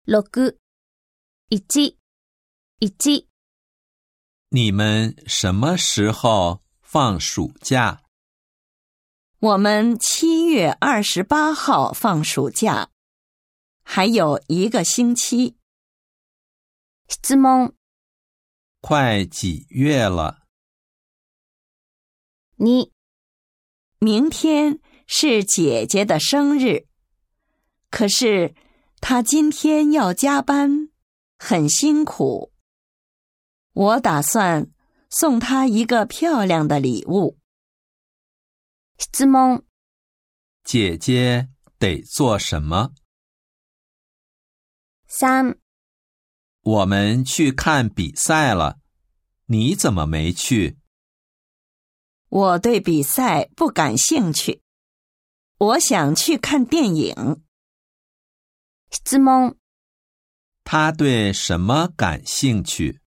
6、1、1。 你们什么时候放暑假？ 我们7月28号放暑假，还有1个星期。 質問。 快几月了 2、 明天是姐姐的生日，可是她今天要加班，很辛苦。我打算送她一个漂亮的礼物。 質問。 姐姐得做什么 3、 我们去看比赛了，你怎么没去？ 我对比赛不感兴趣，我想去看电影。 質問。 他对什么感兴趣？